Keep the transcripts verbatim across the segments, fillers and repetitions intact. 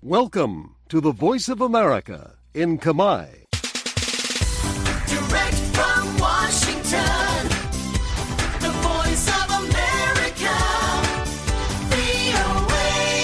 Welcome to the Voice of America in Khmer. Direct from Washington, the Voice of America, វី អូ เอ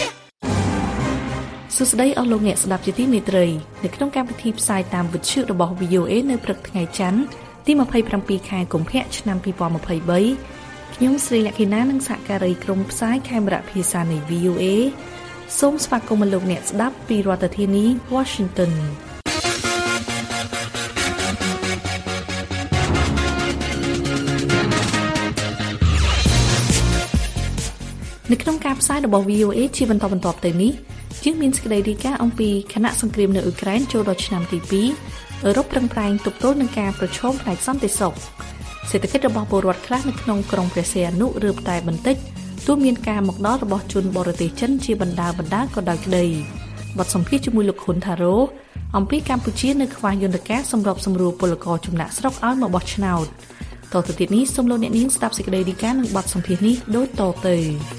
សួស្តីអស់លោកអ្នកស្ដាប់ជាទីមេត្រីនៅក្នុងកម្មវិធីផ្សាយតាមវិទ្យុរបស់ វី អូ เอ នៅព្រឹកថ្ងៃច័ន្ទទីยี่สิบเจ็ดខែកុម្ភៈឆ្នាំยี่สิบยี่สิบสามខ្ញុំស្រីលក្ខិណានិងសហការីក្រុមផ្សាយខេមរៈភាសានៃ វី អូ เอ សូមស្វាគមន៍លោកអ្នកស្ដាប់ពីរដ្ឋធានី Washington នៅក្នុងការផ្សាយរបស់ វី អូ เอ ជាបន្តបន្ទាប់ទៅនេះយើងមានសេចក្តីរាយការណ៍អំពីគណៈសង្គ្រាមនៅអ៊ុយក្រែនចូលដល់ឆ្នាំទីពីរអឺរ៉ុបប្រឹងប្រែងទប់ទល់នឹងការប្រឈមផ្នែកសន្តិសុខសេដ្ឋកិច្ចរបស់ពលរដ្ឋខ្លះនៅក្នុងក្រុងព្រះសីហនុរើបតែបន្តិចទោះមានការមកដល់របស់ជនបរទេសចិនជាបណ្ដាបណ្ដាក៏ដោយក្តីបទសម្ភាសន៍ជាមួយលោកហ៊ុនថារ៉ូអំពីកម្ពុជានៅខ្វះយន្តការសម្របសម្រួលពលករចំណាក់ស្រុកឲ្យមកបោះឆ្នោតតទៅទៀតនេះសូមលោកអ្នកនាងស្ដាប់សេចក្តីរាយការណ៍និងបទសម្ភាសន៍នេះដូចតទៅ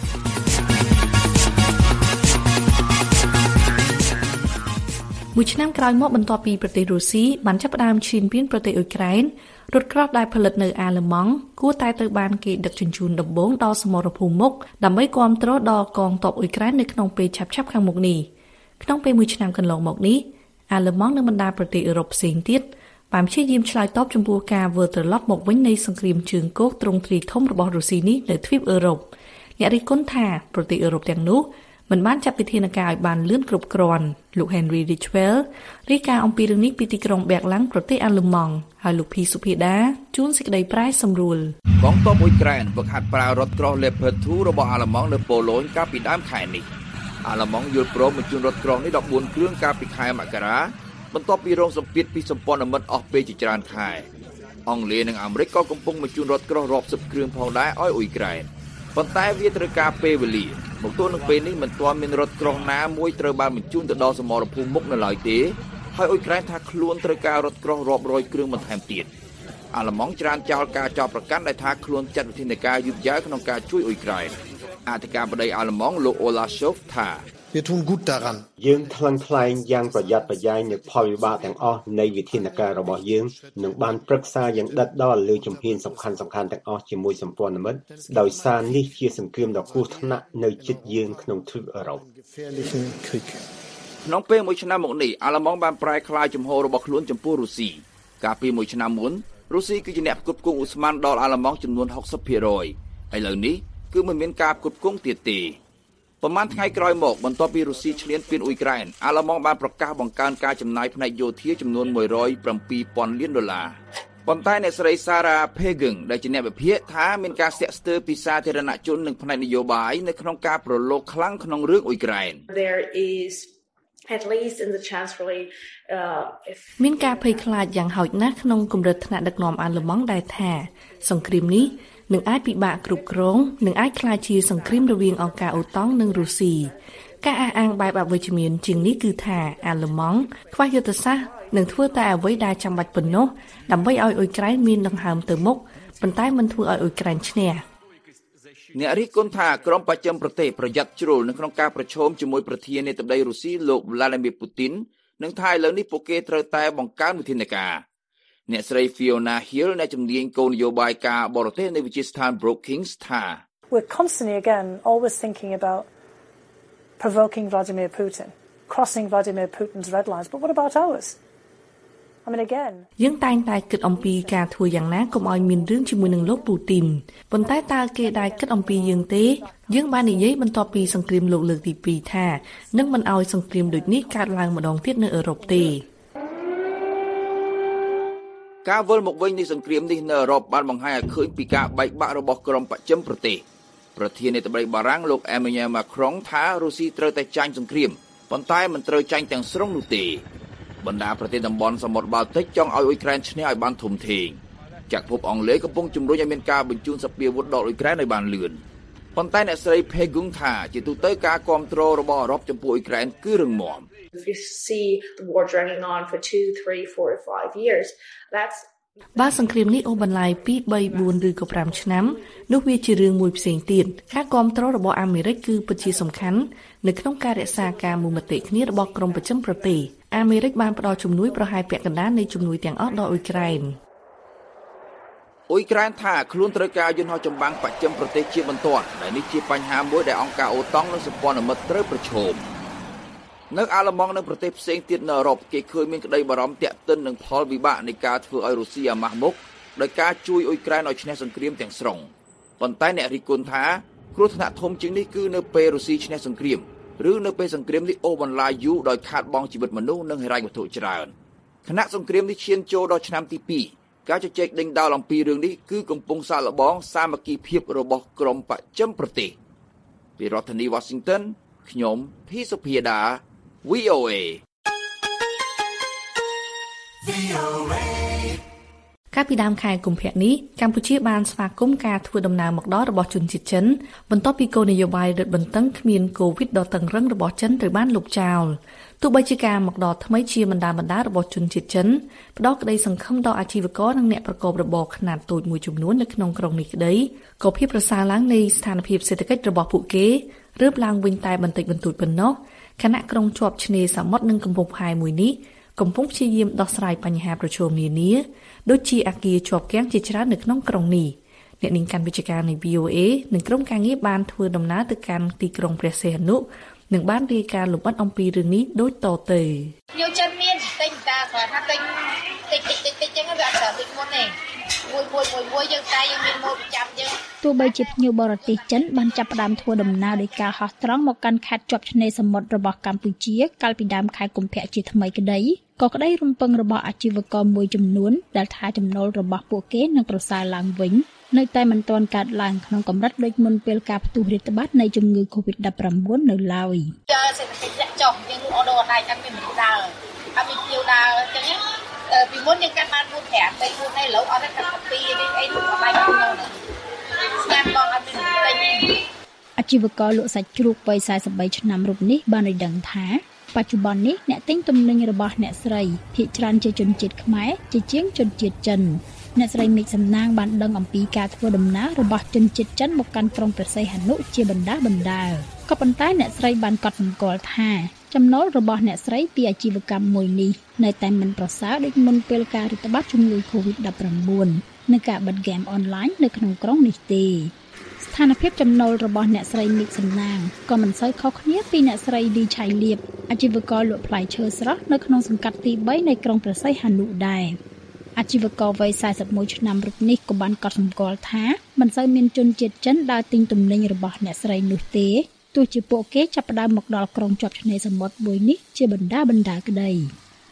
មួយឆ្នាំក្រោយមកបន្ទាប់ពីប្រទេសរុស្ស៊ីបានចាប់ផ្ដើមឈានពានប្រទេសអ៊ុយក្រែនរថក្រោះដែលផលិតនៅអាល្លឺម៉ង់គួរតែត្រូវបានគេដឹកជញ្ជូនដំបូងដល់សមរភូមិមុខដើម្បីគាំទ្រដល់កងទ័ពអ៊ុយក្រែននៅក្នុងពេលឆាប់ៗខាងមុខនេះក្នុងពេលមួយឆ្នាំកន្លងមកនេះអាល្លឺម៉ង់និងបណ្ដាប្រទេសអឺរ៉ុបផ្សេងទៀតបានព្យាយាមឆ្លើយតបចំពោះការវិលត្រឡប់មកវិញនៃសង្គ្រាមជើងគោកទ្រង់ទ្រាយធំរបស់រុស្ស៊ីនេះនៅទ្វីបអឺរ៉ុបអ្នករិះគន់ថាប្រទេសអឺរ៉ុបទាំងនោះមិនបានចាត់វិធានការឲ្យបានលឿនគ្រប់គ្រាន់លោក Henry Ridgwell រាយការណ៍អំពីរឿងនេះពីទីក្រុង Berlin ប្រទេសអាល្លឺម៉ង់ហើយលោកភីសុភាដាជួនសេចក្តីប្រែសម្រួលកងទ័ពអ៊ុយក្រែនវឹកហាត់ប្រើរថក្រោះ Leopard ทูរបស់អាល្លឺម៉ង់នៅប៉ូឡូញកាលពីដើមខែនេះអាល្លឺម៉ង់យល់ព្រមបញ្ជូនរថក្រោះនេះដប់បួនគ្រឿងកាលពីខែមករាបន្ទាប់ពីរងសម្ពាធពីសម្ព័ន្ធមិត្តអស់ពេលជាច្រើនខែអង់គ្លេសនិងអាមេរិកក៏កំពុងបញ្ជូនរថក្រោះរាប់សិបគ្រឿងផងដែរឲ្យអ៊ុយក្រែនប៉ុន្តែវាត្រូវការពេលវេលាមកទល់នឹងពេលនេះមិនទាន់មានរថក្រោះណាមួយត្រូវបានបញ្ជូនទៅដល់សមរភូមិមុខនៅឡើយទេហើយអ៊ុយក្រែនថាខ្លួនត្រូវការរថក្រោះរាប់រយគ្រឿងបន្ថែមទៀតអាល្លឺម៉ង់ច្រានចោលការចោទប្រកាន់ដែលថាខ្លួនចាត់វិធានការយឺតយ៉ាវក្នុងការជួយអ៊ុយក្រែនអធិការបតីអាល្លឺម៉ង់លោកអូឡាសូវថា Wir tun gut daran យើងថ្លឹងថ្លែងយ៉ាងប្រយ័ត្នប្រយែងនៅផលវិបាកទាំងអស់នៃវិធានការរបស់យើងនិងបានប្រឹក្សាយ៉ាងដិតដល់លើជំហានសំខាន់ៗទាំងអស់ជាមួយសម្ព័ន្ធមិត្តដោយសារនេះជាសង្គ្រាមដ៏គ្រោះថ្នាក់នៅជិតយើងក្នុងទ្វីបអឺរ៉ុបក្នុងពេលមួយឆ្នាំមកនេះអាល្លឺម៉ង់បានប្រែក្លាយជំហររបស់ខ្លួនចំពោះរុស្ស៊ីកាលពីមួយឆ្នាំមុនរុស្ស៊ីគឺជាអ្នកផ្គត់ផ្គង់ឧស្ម័នដល់អាល្លឺម៉ង់ចំនួនហុកសិបភាគរយឥឡូវនេះគឺមិនមានការផ្គត់ផ្គង់ទៀតទេប្រហែលថ្ងៃក្រោយមកបន្ទាប់ពីរុស្ស៊ីឈ្លានពានអ៊ុយក្រែនអាល្លឺម៉ង់បានប្រកាសបង្កើនការចំណាយផ្នែកយោធាចំនួនមួយរយเจ็ดพันលានដុល្លារប៉ុន្តែអ្នកស្រី Sarah Pagan ដែលជាអ្នកវិភាគថាមានការស្ទាក់ស្ទើរពីសាធារណជននិងផ្នែកនយោបាយនៅក្នុងការប្រឡូកខ្លាំងក្នុងរឿងអ៊ុយក្រែន There is at least in the chancellery uh if មានការភ័យខ្លាចយ៉ាងហោចណាស់ក្នុងគម្រិតថ្នាក់ដឹកនាំអាល្លឺម៉ង់ដែលថាសង្គ្រាមនេះនឹងអាចពិបាកគ្រប់គ្រងនិងអាចក្លាយជាសង្គ្រាមរវាងអង្គការអូតង់និងរុស្ស៊ីការអះអាងបែបអវិជ្ជមានជាងនេះគឺថាអាល្លឺម៉ង់ខ្វះយុទ្ធសាស្ត្រនឹងធ្វើតែអ្វីដែលចាំបាច់ប៉ុណ្ណោះដើម្បីឲ្យអ៊ុយក្រែនមានដង្ហើមទៅមុខប៉ុន្តែមិនធ្វើឲ្យអ៊ុយក្រែនឈ្នះអ្នករិះគន់ថាក្រុមបច្ចឹមប្រទេសប្រយ័ត្នជ្រុលនៅក្នុងការប្រឈមជាមួយប្រធានាធិបតីរុស្ស៊ីលោក Vladimir Putin និងថាឥឡូវនេះពួកគេត្រូវតែបង្កើនវិធានការអ្នកស្រី Fiona Hill អ្នកជំនាញគោលនយោបាយការបរទេសនៃវិទ្យាស្ថាន Brookings ថា We're constantly again always thinking about provoking Vladimir Putin, crossing Vladimir Putin's red lines, but what about ours? I mean again យើងតែងតែគិតអំពីការធ្វើយ៉ាងណាកុំឲ្យមានរឿងជាមួយនឹងលោកពូទីនប៉ុន្តែតើគេដែលគិតអំពីយើងទេយើងបាននិយាយបន្ទាប់ពីសង្គ្រាមលោកលើកទីពីរថានឹងមិនឲ្យសង្គ្រាមដូចនេះកើតឡើងម្ដងទៀតនៅអឺរ៉ុបទេការវិលមកវិញនៃសង្គ្រាមនេះនៅអឺរ៉ុបបានបង្ហាញឲ្យឃើញពីការបែកបាក់របស់ក្រុមបច្ចឹមប្រទេសប្រធានាធិបតីបារាំងលោក Emmanuel Macron ថារុស្ស៊ីត្រូវតែចាញ់សង្គ្រាមប៉ុន្តែមិនត្រូវចាញ់ទាំងស្រុងនោះទេបណ្ដាប្រទេសតំបន់សមុទ្របាល់ទិកចង់ឲ្យអ៊ុយក្រែនឈ្នះឲ្យបានធំធេងចក្រភពអង់គ្លេសកំពុងជំរុញឲ្យមានការបញ្ជូនសព្វាវុធដល់អ៊ុយក្រែនឲ្យបានលឿនប៉ុន្តែអ្នកស្រី Pagung ថាជាទូទៅការគាំទ្ររបស់អឺរ៉ុបចំពោះអ៊ុយក្រែនគឺរឹងមាំ if you see the war dragging on for two, three, four, five years that's បើសង្គ្រាមនេះអូបន្លាយពីរ 3 4ឬក៏5ឆ្នាំនោះវាជារឿងមួយផ្សេងទៀតការគាំទ្ររបស់អាមេរិកគឺពិតជាសំខាន់នៅក្នុងការរក្សាការមូលមតិគ្នារបស់ក្រមប្រចាំប្រទេសអាមេរិកបានផ្ដល់ជំនួយប្រហែលពាក់កណ្ដាលនៃជំនួយទាំងអស់ដល់អ៊ុយក្រែនអ៊ុយក្រែនថាខ្លួនត្រូវការយន្តហោះចម្បាំងបច្ចឹមប្រទេសជាបន្ទាន់ដែលនេះជាបញ្ហាមួយដែលអង្គការអូតង់និងសម្ព័ន្ធមិត្តត្រូវប្រឈមនៅអាល្លឺម៉ង់និងប្រទេសផ្សេងទៀតនៅអឺរ៉ុបគេឃើញមានក្តីបារម្ភទាក់ទិននឹងផលវិបាកនៃការធ្វើឲ្យរុស្ស៊ីអាម៉ាស់មុខដោយការជួយអ៊ុយក្រែនឲ្យឈ្នះសង្គ្រាមទាំងស្រុងប៉ុន្តែអ្នករិះគន់ថាគ្រោះថ្នាក់ធំជាងនេះគឺនៅពេលរុស្ស៊ីឈ្នះសង្គ្រាមឬនៅពេលសង្គ្រាមនេះអូសបន្លាយយូរដោយខាតបង់ជីវិតមនុស្សនិងហិរញ្ញវត្ថុច្រើនខណៈសង្គ្រាមនេះឈានចូលដល់ឆ្នាំទីពីរការជជែកដេញដោលអំពីរឿងនេះគឺកំពុងសាកល្បងសាមគ្គីភាពរបស់ក្រមបច្ចឹមប្រទេសពីរដ្ឋធានី Washington ខ្ញុំភីសុភាដា វី អូ เอកាលពីដើមខែកុម្ភៈនេះកម្ពុជាបានស្វាគមន៍ការធ្វើដំណើរមកដល់របស់ជនជាតិចិនបន្ទាប់ពីគោលនយោបាយរឹតបន្តឹងគ្មានកូវីដដ៏តឹងរ៉ឹងរបស់ចិនត្រូវបានលុបចោលទោះបីជាការមកដល់ថ្មីជាបណ្ដាបណ្ដារបស់ជនជាតិចិនផ្ដល់ក្តីសង្ឃឹមដល់អាជីវករនិងអ្នកប្រកបរបរខ្នាតតូចមួយចំនួននៅក្នុងក្រុងនេះក្តីក៏ភាពប្រសើរឡើងនៃស្ថានភាពសេដ្ឋកិច្ចរបស់ពួកគេរើបឡើងវិញតែបន្តិចបន្តួចប៉ុណ្ណោះខណៈក្រុងជាប់ឆ្នេរសមុទ្រនិងកំពង់ផែមួយនេះកំពុងព្យាយាមដោះស្រាយបញ្ហាប្រឈមនានាដូចជាអគារជាប់គាំងជាច្រើននៅក្នុងក្រុងនេះអ្នកនាងកាន់វិទ្យការនៃ វី អូ เอ និងក្រុមការងារបានធ្វើដំណើរទៅកាន់ទីក្រុងព្រះសីហនុនឹងបានរាយការណ៍លម្អិតអំពីរឿងនេះដូចតទៅខ្ញុំចិត្តមានទិញតាគាត់ថាទិញតិចតិចតិចតិចចឹងវាអត់ត្រូវតិចមុនទេមួយមួយមួយមួយយើងតែយើងមានម៉ូតប្រចាំយើងទោះបីជាភ្ញៀវបរទេសចិនបានចាប់ផ្ដើមធ្វើដំណើរដោយការហោះត្រង់មកកាន់ខេត្តជាប់ឆ្នេរសមុទ្ររបស់កម្ពុជាកាលពីដើមខែកុម្ភៈជាថ្មីក្តីក៏ក្តីរំពឹងរបស់អាជីវករមួយចំនួនដែលថាចំណូលរបស់ពួកគេនឹងប្រសើរឡើងវិញនៅតែមិនទាន់កើតឡើងក្នុងកម្រិតដូចមុនពេលការផ្ទុះរាតត្បាតនៃជំងឺ កូវីដ ដប់ប្រាំបួន នៅឡើយសេដ្ឋកិច្ចចុះយើងលក់អូដូអត់ដែរអត់មានមនុស្សដើរអត់មានភ្ញៀវដើរអញ្ចឹងពីមុនយើងកាត់បាន bốn 5 3 4ហើយឥឡូវអត់តែកាត់ពីនេះអីទៅអត់ដែរក្នុងនោះស្ងាត់បងអត់មានតែអាជីវករលក់សាច់ជ្រូកវ័យសែសិបបីឆ្នាំរូបនេះបានឲ្យដឹងថាបច្ចុប្បន្ននេះអ្នកទិញទំនិញរបស់អ្នកស្រីភាគច្រើនជាជនជាតិខ្មែរជាជាងជនជាតិចិនអ្នកស្រីមេឃសំណាងបានដឹងអំពីការធ្វើដំណើររបស់ជនជាតិចិនមកកាន់ក្រុងព្រះសីហនុជាបណ្ដាបណ្ដាក៏ប៉ុន្តែអ្នកស្រីបានកត់សម្គាល់ថាចំណូលរបស់អ្នកស្រីពីអាជីវកម្មមួយនេះនៅតែមិនប្រសើរដូចមុនពេលការរាតត្បាតជំងឺ កូវីដ ដប់ប្រាំបួន និងការបិទហ្គេមអនឡាញនៅក្នុងក្រុងនេះទេស្ថានភាពចំណូលរបស់អ្នកស្រីមេឃសំណាងក៏មិនសូវខុសគ្នាពីអ្នកស្រីលីឆៃលៀបអាជីវករលក់ផ្លែឈើស្រស់នៅក្នុងសង្កាត់ទីបីនៃក្រុងព្រះសីហនុដែរអាជីវករវ័យសែសិបមួយឆ្នាំរូបនេះក៏បានកត់សម្គាល់ថាមិនសូវមានជនជាតិចិនដើរទិញទំនិញរបស់អ្នកស្រីនោះទេទោះជាពួកគេចាប់ផ្ដើមមកដល់ក្រុងជាប់ឆ្នេរសមុទ្រមួយនេះជាបណ្ដាបណ្ដាក្តី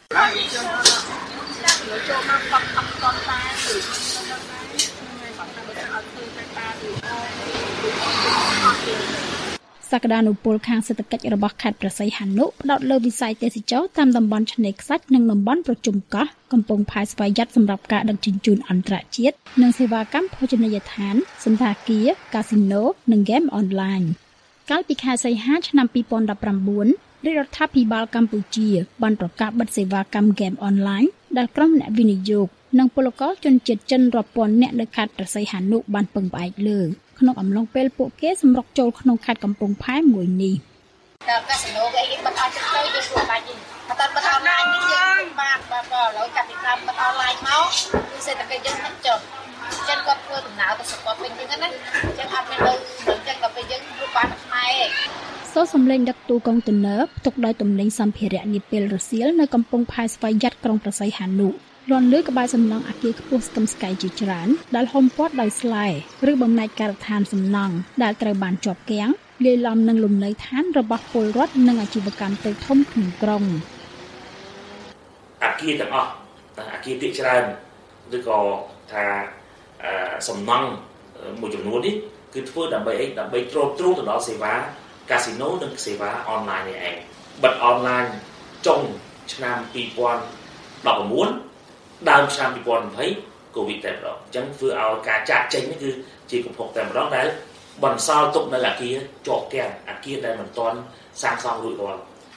សក្តានុពលខាងសេដ្ឋកិច្ចរបស់ខេត្តព្រះសីហនុផ្ដោតលើវិស័យទេសចរតាមតំបន់ឆ្នេរខ្សាច់និងតំបន់ប្រជុំកោះកំពង់ផែស្វយ័តសម្រាប់ការដឹកជញ្ជូនអន្តរជាតិនិងសេវាកម្មភោជនីយដ្ឋានសន្តាគារកាស៊ីណូនិងហ្គេមអនឡាញកាលពីខែសីហាឆ្នាំពីរពាន់ដប់ប្រាំបួនរាជរដ្ឋាភិបាលកម្ពុជាបានប្រកាសបិទសេវាកម្មហ្គេមអនឡាញដែលក្រុមអ្នកវិនិយោគនិងពលករជនជាតិចិនរាប់ពាន់នាក់នៅខេត្តព្រះសីហនុបានពឹងផ្អែកលើក្នុងអំឡុងពេលពួកគេសម្រុកចូលក្នុងខេត្តកំពង់ផែមួយនេះតែកាស៊ីណូគេបិទអស់ចិត្តទៅយើងធ្វើបាច់វិញតែបិទអនឡាញនេះយើងបានបាទឥឡូវកាត់ពីតាមបិទអនឡាញមកគឺសេដ្ឋកិច្ចយើងមិនចុះចិនគាត់ធ្វើដំណើរទៅសកលពេញហ្នឹងណាអញ្ចឹងអត់មាននៅអញ្ចឹងដល់ពេលយើងធ្វើបានខ្មែរឯងសូសំលេងដឹកទូកុងតឺន័រផ្ទុកដោយទំនិញសម្ភារៈនាពេលរសៀលនៅកំពង់ផែស្វយ័តក្រុងព្រះសីហនុរនលើក្បែរសំណង់អគារខ្ពស់ស្កឹមស្កៃជាច្រើនដែលហុំព័ទ្ធដោយស្លែឬបំណែកការដ្ឋានសំណង់ដែលត្រូវបានជាប់គាំងលាយឡំនឹងលំនៅឋានរបស់ពលរដ្ឋនិងអាជីវកម្មតូចធំក្នុងក្រុងអគារទាំងអស់អគារទីច្រើនឬក៏ថាសំណង់មួយចំនួននេះគឺធ្វើដើម្បីអីដើម្បីទ្រទ្រង់ទៅដល់សេវាកាស៊ីណូនិងសេវាអនឡាញនេះឯងបិទអនឡាញចុងឆ្នាំពីរពាន់ដប់ប្រាំបួនដើមឆ្នាំពីរពាន់ยี่สิบកូវីដតែម្ដងអញ្ចឹងធ្វើឲ្យការចាក់ចេញនេះគឺជាកំហុសតែម្ដងដែលបន្សល់ទុកនៅអគារជាប់គាំងអគារដែលមិនទាន់សាងសង់រួចរាល់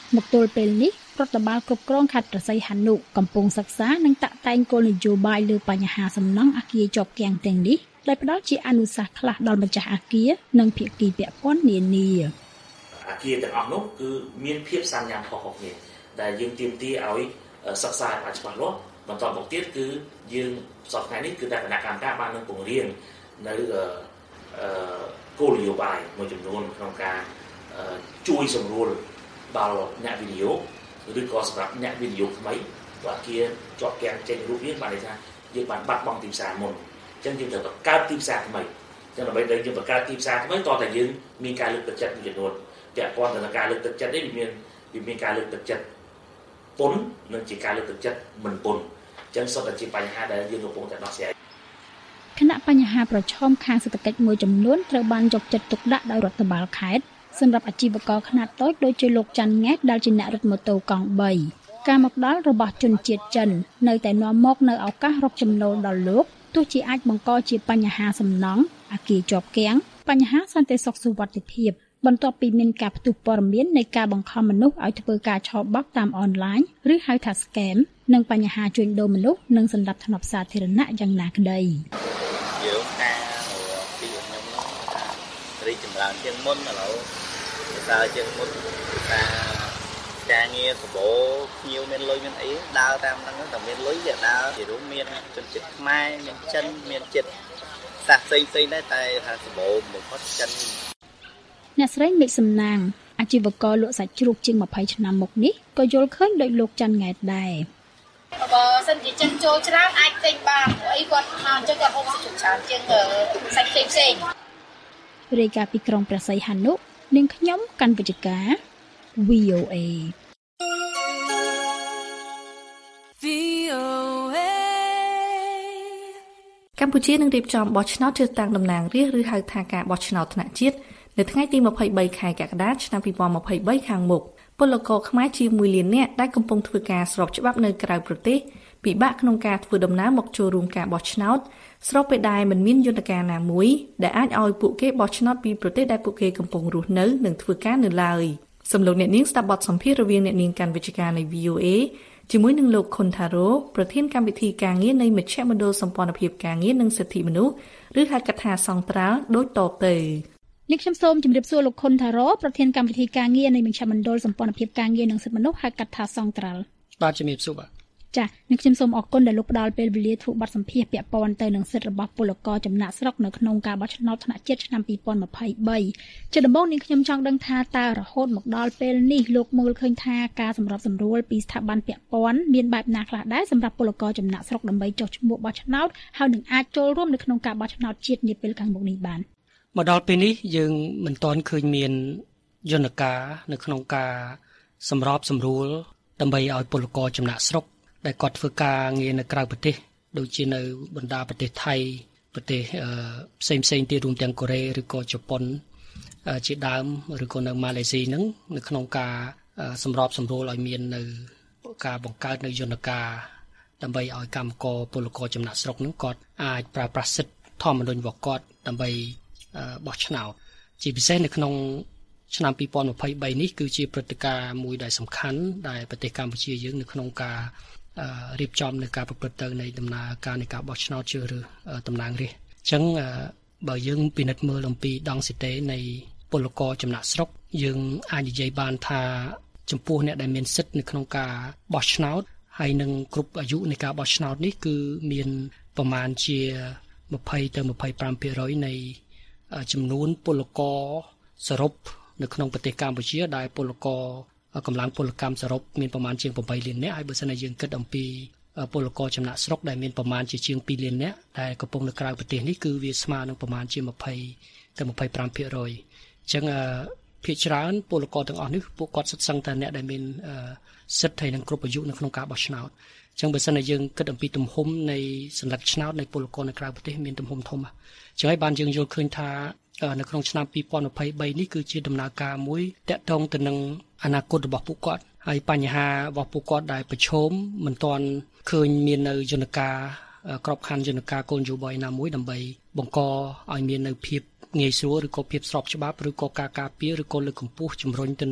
មកទល់ពេលនេះរដ្ឋបាលគ្រប់គ្រងខេត្តព្រះសីហនុកំពុងសិក្សានិងតាក់តែងគោលនយោបាយលើបញ្ហាសំណង់អគារជាប់គាំងទាំងនេះដោយផ្ដល់ជាអនុសាសន៍ខ្លះដល់ម្ចាស់អគារនិងភាគីពាក់ព័ន្ធនានាអគារទាំងអស់នោះគឺមានភាពសាមញ្ញខុសៗគ្នាដែលយើងទាមទារឲ្យសិក្សាឲ្យច្បាស់លាស់បន្តមកទៀតគឺយើងសប្តាហ៍នេះគឺដែលគណៈកម្មការបាននឹងពង្រៀននៅគោលនយោបាយមួយចំនួនក្នុងការជួយសម្រួលដល់អ្នកវិនិយោគឬក៏សម្រាប់អ្នកវិនិយោគថ្មីបើអគារជាប់គាំងចេញរូបរាងបានន័យថាយើងបានបាត់បង់ទីផ្សារមុនអញ្ចឹងយើងត្រូវបង្កើតទីផ្សារថ្មីអញ្ចឹងដើម្បីដែលយើងបង្កើតទីផ្សារថ្មីតោះតែយើងមានការលើកទឹកចិត្តមួយចំនួនពាក់ព័ន្ធទៅនឹងការលើកទឹកចិត្តនេះវាមានវាមានការលើកទឹកចិត្តពន្ធនិងជាការលើកទឹកចិត្តមិនពន្ធអញ្ចឹងសុទ្ធតែជាបញ្ហាដែលយើងកំពុងតែដោះស្រាយគណៈបញ្ហាប្រឈមខាងសេដ្ឋកិច្ចមួយចំនួនត្រូវបានយកចិត្តទុកដាក់ដោយរដ្ឋបាលខេត្តសម្រាប់អាជីវករខ្នាតតូចដូចជាលោកច័ន្ទង៉ែតដែលជាអ្នករត់ម៉ូតូកង់បីការមកដល់របស់ជនជាតិចិននៅតែនាំមកនៅឱកាសរកចំណូលដល់លោកទោះជាអាចបង្កជាបញ្ហាសំណង់អគារជាប់គាំងបញ្ហាសន្តិសុខសុវត្ថិភាពបន្ទាប់ពីមានការផ្ទុះព័ត៌មាននៃការបង្ខំមនុស្សឲ្យធ្វើការឆបោកតាមអនឡាញឬហៅថា scam និងបញ្ហាជួញដូរមនុស្សនិងសម្ដាប់ធ្នាប់សាធារណៈយ៉ាងណាក្តីយើងការពីខ្ញុំនោះរីកចម្រើនជាងមុនឥឡូវដើរជាងមុនថាការងារសបោភ្ញៀវមានលុយមានអីដើរតាមហ្នឹងតែមានលុយវាដើរជារួមមានជនជាតិខ្មែរមានចិនមានជាតិសាសផ្សេងផ្សេងដែរតែថាសបោបំផុតចិនអ្នកស្រីមេឃសំណាងអាជីវករលក់សាច់ជ្រូកជាងម្ភៃឆ្នាំមុខនេះក៏យល់ឃើញដោយលោកច័ន្ទង៉ែតដែរបើសិនជាចិនចូលច្រើនអាចទិញបានអីគាត់មកអញ្ចឹងគាត់ហូបសាច់ច្រើនជាងសាច់ផ្សេងផ្សេងរាយការណ៍ពីក្រុងព្រះសីហនុនាងខ្ញុំកាន់វិជ្ជការ វី អូ เอវី អូ เอកម្ពុជានឹងរៀបចំបោះឆ្នោតជ្រើសតាំងតំណាងរាស្ត្រឬហៅថាការបោះឆ្នោតថ្នាក់ជាតិនៅថ្ងៃទីម្ភៃបីខែកក្កដាឆ្នាំពីរពាន់ម្ភៃបីខាងមុខពលករខ្មែរជាមួយលានអ្នកដែលកំពុងធ្វើការស្របច្បាប់នៅក្រៅប្រទេសពិបាកក្នុងការធ្វើដំណើរមកចូលរួមការបោះឆ្នោតស្របពេលដែលមិនមានយន្តការណាមួយដែលអាចឲ្យពួកគេបោះឆ្នោតពីប្រទេសដែលពួកគេកំពុងរស់នៅនិងធ្វើការនៅឡើយសំឡេងអ្នកនាងស្ដាប់បទសម្ភាសន៍រវាងអ្នកនាងកាន់វិជ្ជការនៃ វី អូ เอ ជាមួយនឹងលោកខុនថារ៉ូប្រធានកម្មវិធីការងារនៃមជ្ឈមណ្ឌលសម្ព័ន្ធភាពការងារនិងសិទ្ធិមនុស្សឬហៅកាត់ថាសង្ត្រាល់ដូចតទៅនេះខ្ញុំសូមជម្រាបសួរលោកខុនថារ៉ូប្រធានកម្មវិធីការងារនៃមជ្ឈមណ្ឌលសម្ព័ន្ធភាពការងារនិងសិទ្ធិមនុស្សហៅកាត់ថាសង្ត្រាល់បាទជំរាបសួរបាទចា៎នេះខ្ញុំសូមអរគុណដែលលោកផ្ដល់ពេលវេលាធ្វើបទសម្ភាសន៍ពាក់ព័ន្ធទៅនឹងសិទ្ធិរបស់ពលករចំណាក់ស្រុកនៅក្នុងការបោះឆ្នោតថ្នាក់ជាតិឆ្នាំពីរពាន់ម្ភៃបីជាដំបូងនេះខ្ញុំចង់ដឹងថាតើរហូតមកដល់ពេលនេះលោកមើលឃើញថាការសម្របសម្រួលពីស្ថាប័នពាក់ព័ន្ធមានបែបណាខ្លះដែរសម្រាប់ពលករចំណាក់ស្រុកដើម្បីចុះឈ្មោះបោះឆ្នោតហើយនឹងអាចចូលរួមនៅក្នុងការបោះឆ្នោតជាតិនាពេលខាងមុខនេះបានមកដល់ពេលនេះយើងមិនទាន់ឃើញមានយន្តការនៅក្នុងការសម្របសម្រួលដើម្បីឲ្យពលករចំណាក់ស្រុកដែលគាត់ធ្វើការងារនៅក្រៅប្រទេសដូចជានៅបណ្ដាប្រទេសថៃប្រទេសផ្សេងផ្សេងទៀតរួមទាំងកូរ៉េឬក៏ជប៉ុនជាដើមឬក៏នៅម៉ាឡេស៊ីហ្នឹងនៅក្នុងការសម្របសម្រួលឲ្យមាននៅការបង្កើតនៅយន្តការដើម្បីឲ្យកម្មករពលករចំណាក់ស្រុកហ្នឹងគាត់អាចប្រើប្រាស់សិទ្ធិធម្មនុញ្ញរបស់គាត់ដើម្បីបោះឆ្នោតជាពិសេសនៅក្នុងឆ្នាំពីរពាន់ម្ភៃបីនេះគឺជាព្រឹត្តិការណ៍មួយដែលសំខាន់ដែលប្រទេសកម្ពុជាយើងនៅក្នុងការរៀបចំនៅការប្រព្រឹត្តទៅនៃដំណើរការនៃការបោះឆ្នោតជ្រើសរើសតំណាងរាស្ត្រអញ្ចឹងបើយើងពិនិត្យមើលអំពីដង់ស៊ីតេនៃពលករចំណាក់ស្រុកយើងអាចនិយាយបានថាចំពោះអ្នកដែលមានសិទ្ធិនៅក្នុងការបោះឆ្នោតហើយនឹងគ្រប់អាយុនៃការបោះឆ្នោតនេះគឺមានប្រមាណជាម្ភៃទៅម្ភៃប្រាំភាគរយនៃចំនួនពលករសរុបនៅក្នុងប្រទេសកម្ពុជាដែលពលករកម្លាំងពលកម្មសរុបមានប្រមាណជាងប្រាំបីលាននាក់ហើយបើសិនជាយើងគិតអំពីពលករចំណាក់ស្រុកដែលមានប្រមាណជាជាងពីរលាននាក់ដែលកំពុងនៅក្រៅប្រទេសនេះគឺវាស្មើនឹងប្រមាណជាម្ភៃទៅម្ភៃប្រាំភាគរយអញ្ចឹងភាគច្រើនពលករទាំងអស់នេះពួកគាត់សិតសឹងតែអ្នកដែលមានសិទ្ធិហើយនឹងគ្រប់អាយុនៅក្នុងការបោះឆ្នោតអញ្ចឹងបើសិនជាយើងគិតអំពីទំហំនៃសញ្ញាឆ្នោតនៃពលករនៅក្រៅប្រទេសមានទំហំធំអញ្ចឹងហើយបានយើងយល់ឃើញថានៅក្នុងឆ្នាំពីរពាន់ម្ភៃបីនេះគឺជាដំណើរការមួយតាក់ទងទៅនឹងអនាគតរបស់ពួកគាត់ហើយបញ្ហារបស់ពួកគាត់ដែលប្រឈមមិនទាន់ឃើញមាននៅយន្តការក្របខ័ណ្ឌយន្តការគោលនយោបាយណាមួយដើម្បីបង្កឲ្យមាននៅភាពងាយស្រួលឬក៏ភាពស្របច្បាប់ឬក៏ការការពារឬក៏លើកកម្ពស់ជំរុញទៅនឹង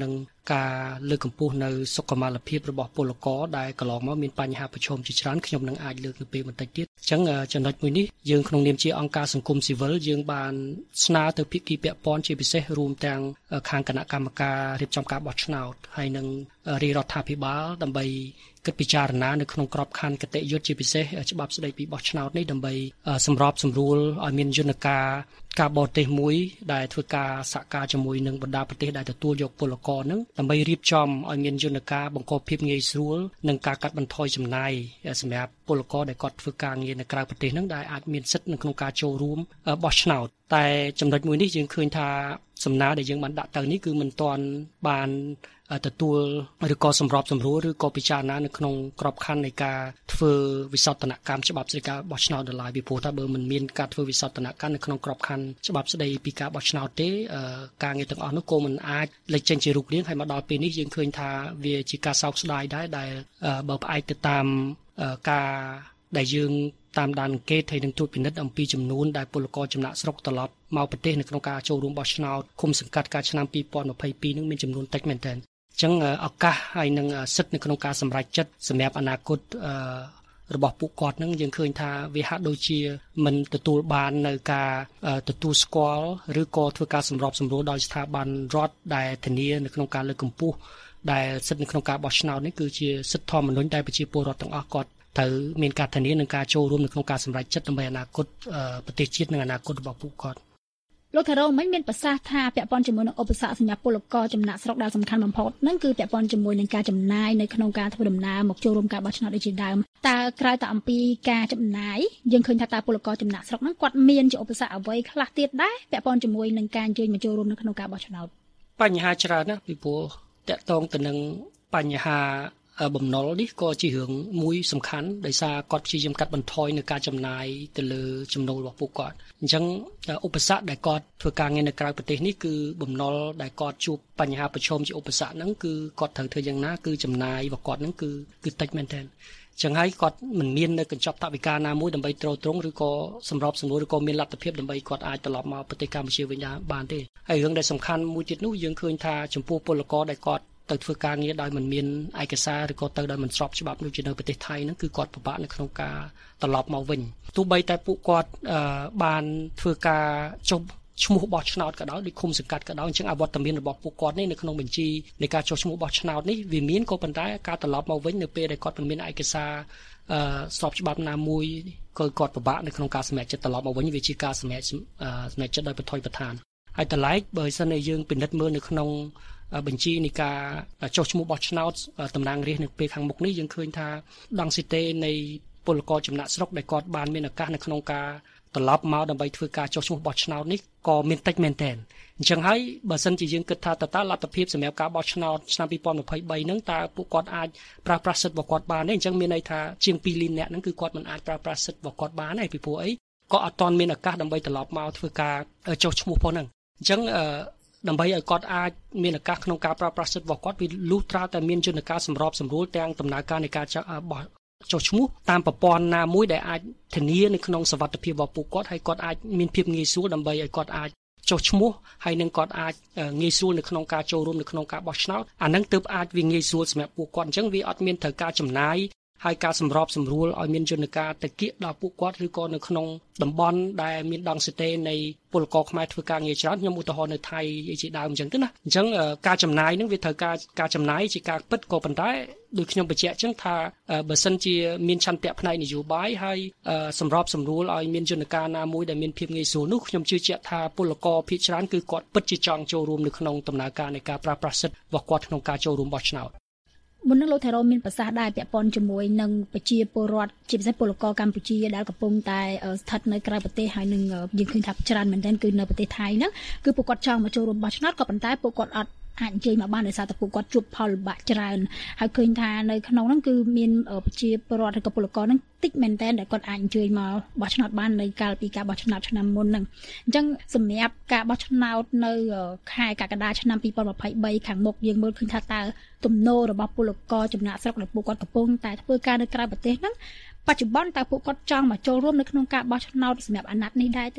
ការលើកកម្ពស់នៅសុខុមាលភាពរបស់ពលករដែលកន្លងមកមានបញ្ហាប្រឈមជាច្រើនខ្ញុំនឹងអាចលើកនៅពេលបន្តិចទៀតអញ្ចឹងចំណុចមួយនេះយើងក្នុងនាមជាអង្គការសង្គមស៊ីវិលយើងបានស្នើទៅភាគីពាក់ព័ន្ធជាពិសេសរួមទាំងខាងគណៈកម្មការរៀបចំការបោះឆ្នោតហើយនិងរាជរដ្ឋាភិបាលដើម្បីគិតពិចារណានៅក្នុងក្របខ័ណ្ឌគតិយុត្តជាពិសេសច្បាប់ស្តីពីបោះឆ្នោតនេះដើម្បីសម្របសម្រួលឲ្យមានយន្តការការបរទេសមួយដែលធ្វើការសហការជាមួយនឹងបណ្ដាប្រទេសដែលទទួលយកពលករនឹងដើម្បីរៀបចំឲ្យមានយន្តការបង្កភាពងាយស្រួលនិងការកាត់បន្ថយចំណាយសម្រាប់ពលករដែលគាត់ធ្វើការងារនៅក្រៅប្រទេសនឹងដែលអាចមានសិទ្ធិនៅក្នុងការចូលរួមបោះឆ្នោតតែចំណុចមួយនេះយើងឃើញថាសំណើដែលយើងបានដាក់ទៅនេះគឺមិនទាន់បានទទួលឬក៏សម្របសម្រួលឬក៏ពិចារណានៅក្នុងក្របខ័ណ្ឌនៃការធ្វើវិសោធនកម្មច្បាប់ស្តីការបោះឆ្នោតដល់ឡើយពីព្រោះថាបើមិនមានការធ្វើវិសោធនកម្មនៅក្នុងក្របខ័ណ្ឌច្បាប់ស្តីពីការបោះឆ្នោតទេការងារទាំងអស់នោះក៏មិនអាចលេចចេញជារូបរាងហើយមកដល់ពេលនេះយើងឃើញថាវាជាការសោកស្ដាយដែរដែលបើផ្អែកទៅតាមការដែលយើងតាមដានអង្កេតហើយនឹងត្រួតពិនិត្យអំពីចំនួនដែលពលករចំណាក់ស្រុកត្រឡប់មកប្រទេសនៅក្នុងការចូលរួមបោះឆ្នោតឃុំសង្កាត់ការឆ្នាំពីរពាន់ម្ភៃពីរនឹងមានចំនួនតិចមែនទែនអញ្ចឹងឱកាសហើយនឹងសិទ្ធិនៅក្នុងការសម្រេចចិត្តសម្រាប់អនាគតរបស់ពួកគាត់នឹងយើងឃើញថាវាហាក់ដូចជាមិនទទួលបាននៅការទទួលស្គាល់ឬក៏ធ្វើការសម្របសម្រួលដោយស្ថាប័នរដ្ឋដែលធានានៅក្នុងការលើកកម្ពស់ដែលសិទ្ធិនៅក្នុងការបោះឆ្នោតនេះគឺជាសិទ្ធិធម្មនុញ្ញដែលប្រជាពលរដ្ឋទាំងអស់គាត់ត្រូវមានការធានានឹងការចូលរួមនៅក្នុងការសម្រេចចិត្តដើម្បីអនាគតប្រទេសជាតិនិងអនាគតរបស់ពួកគាត់លោកថារងមិញមានប្រសាសន៍ថាពាក់ព័ន្ធជាមួយនឹងឧបសគ្គសម្រាប់ពលករចំណាក់ស្រុកដែលសំខាន់បំផុតហ្នឹងគឺពាក់ព័ន្ធជាមួយនឹងការចំណាយនៅក្នុងការធ្វើដំណើរមកចូលរួមការបោះឆ្នោតដូចជាដើមតើក្រៅតែអំពីការចំណាយយើងឃើញថាតើពលករចំណាក់ស្រុកហ្នឹងគាត់មានជាឧបសគ្គអ្វីខ្លះទៀតដែរពាក់ព័ន្ធជាមួយនឹងការអញ្ជើញមកចូលរួមនៅក្នុងការបោះឆ្នោតបញ្ហាច្រើនណាស់ពីព្រោះតកតងទៅនឹងបញ្ហាបំណុលនេះក៏ជារឿងមួយសំខាន់ដោយសារគាត់ព្យាយាមកាត់បន្ថយនៅការចំណាយទៅលើចំណូលរបស់ពួកគាត់អញ្ចឹងឧបសគ្គដែលគាត់ធ្វើការងារនៅក្រៅប្រទេសនេះគឺបំណុលដែលគាត់ជួបបញ្ហាប្រឈមជាឧបសគ្គហ្នឹងគឺគាត់ត្រូវធ្វើយ៉ាងណាគឺចំណាយរបស់គាត់ហ្នឹងគឺគឺតិចមែនទែនចឹងហើយគាត់មិនមាននៅកញ្ចប់ថវិកាណាមួយដើម្បីទ្រទ្រង់ឬក៏សម្របសម្រួលឬក៏មានលទ្ធភាពដើម្បីគាត់អាចត្រឡប់មកប្រទេសកម្ពុជាវិញបានទេហើយរឿងដែលសំខាន់មួយទៀតនោះយើងឃើញថាចំពោះពលករដែលគាត់ទៅធ្វើការងារដោយមិនមានឯកសារឬក៏ទៅដោយមិនស្របច្បាប់ដូចជានៅប្រទេសថៃហ្នឹងគឺគាត់ពិបាកនៅក្នុងការត្រឡប់មកវិញទោះបីតែពួកគាត់បានធ្វើការចុះឈ្មោះបោះឆ្នោតក៏ដោយដូចឃុំសង្កាត់ក៏ដោយអញ្ចឹងអវត្តមានរបស់ពួកគាត់នេះនៅក្នុងបញ្ជីនៃការចុះឈ្មោះបោះឆ្នោតនេះវាមានក៏ប៉ុន្តែការត្រឡប់មកវិញនៅពេលដែលគាត់មិនមានឯកសារស្របច្បាប់ណាមួយក៏គាត់ពិបាកនៅក្នុងការសម្រេចចិត្តត្រឡប់មកវិញវាជាការសម្រេចសម្រេចចិត្តដោយបន្ថយបន្ថានហើយតម្លៃបើសិនជាយើងពិនិត្យមើលនៅក្នុងបញ្ជីនៃការចុះឈ្មោះបោះឆ្នោតតំណាងរាស្ត្រនៅពេលខាងមុខនេះយើងឃើញថាដង់ស៊ីតេនៃពលករចំណាក់ស្រុកដែលគាត់បានមានឱកាសនៅក្នុងការត្រឡប់មកដើម្បីធ្វើការចុះឈ្មោះបោះឆ្នោតនេះក៏មានតិចមែនទែនអញ្ចឹងហើយបើសិនជាយើងគិតថាតើតើលទ្ធភាពសម្រាប់ការបោះឆ្នោតឆ្នាំពីរពាន់ម្ភៃបីហ្នឹងតើពួកគាត់អាចប្រើប្រាស់សិទ្ធិរបស់គាត់បានទេអញ្ចឹងមានន័យថាជាងពីរលាននាក់ហ្នឹងគឺគាត់មិនអាចប្រើប្រាស់សិទ្ធិរបស់គាត់បានទេពីព្រោះអីក៏អត់ទាន់មានឱកាសដើម្បីត្រឡប់មកធ្វើការចុះឈ្មោះផងហ្នឹងអញ្ចឹងដើម្បីឲ្យគាត់អាចមានឱកាសក្នុងការប្រើប្រាស់សិទ្ធិរបស់គាត់វាលុះត្រាតែមានយន្តការសម្របសម្រួលទាំងដំណើរការនៃការបោះចុះឈ្មោះតាមប្រព័ន្ធណាមួយដែលអាចធានានៅក្នុងសុវត្ថិភាពរបស់ពួកគាត់ហើយគាត់អាចមានភាពងាយស្រួលដើម្បីឲ្យគាត់អាចចុះឈ្មោះហើយនឹងគាត់អាចងាយស្រួលនៅក្នុងការចូលរួមនៅក្នុងការបោះឆ្នោតអានឹងទើបអាចវាងាយស្រួលសម្រាប់ពួកគាត់អញ្ចឹងវាអត់មានត្រូវការចំណាយហើយការសម្របសម្រួលឲ្យមានយន្តការទៅគៀកដល់ពួកគាត់ឬក៏នៅក្នុងតំបន់ដែលមានដង់ស៊ីតេនៃពលករខ្មែរធ្វើការងារច្រើនខ្ញុំឧទាហរណ៍នៅថៃជាដើមអញ្ចឹងទៅណាអញ្ចឹងការចំណាយនឹងវាត្រូវការការចំណាយជាការពិតក៏ប៉ុន្តែដូចខ្ញុំបញ្ជាក់អញ្ចឹងថាបើសិនជាមានឆន្ទៈផ្នែកនយោបាយហើយសម្របសម្រួលឲ្យមានយន្តការណាមួយដែលមានភាពងាយស្រួលនោះខ្ញុំជឿជាក់ថាពលករភាគច្រើនគឺគាត់ពិតជាចង់ចូលរួមនៅក្នុងដំណើរការនៃការប្រើប្រាស់សិទ្ធិរបស់គាត់ក្នុងការចូលរួមបោះឆ្នោតមុននឹងលោកថេរ៉ូមានប្រសាសន៍ដែរពាក់ព័ន្ធជាមួយនឹងប្រជាពលរដ្ឋជាពិសេសពលករកម្ពុជាដែលកំពុងតែស្ថិតនៅក្រៅប្រទេសហើយនឹងយើងឃើញថាច្រើនមែនទែនគឺនៅប្រទេសថៃហ្នឹងគឺពួកគាត់ចង់មកចូលរួមបោះឆ្នោតក៏ប៉ុន្តែពួកគាត់អត់អាចអញ្ជើញមកបានដោយសារតែពួកគាត់ជួបផលលំបាកច្រើនហើយឃើញថានៅក្នុងហ្នឹងគឺមានប្រជាពលរដ្ឋឬក៏ពលករហ្នឹងតិចមែនទែនដែលគាត់អាចអញ្ជើញមកបោះឆ្នោតបាននៅកាលពីការបោះឆ្នោតឆ្នាំមុនហ្នឹងអញ្ចឹងសម្រាប់ការបោះឆ្នោតនៅខែកក្កដាឆ្នាំពីរពាន់ម្ភៃបីខាងមុខយើងមើលឃើញថាតើទំនោររបស់ពលករចំណាក់ស្រុកដែលពួកគាត់កំពុងតែធ្វើការនៅក្រៅប្រទេសហ្នឹងបច្ចុប្បន្នតើពួកគាត់ចង់មកចូលរួមនៅក្នុងការបោះឆ្នោតសម្រាប់អាណត្តិនេះដែរទេ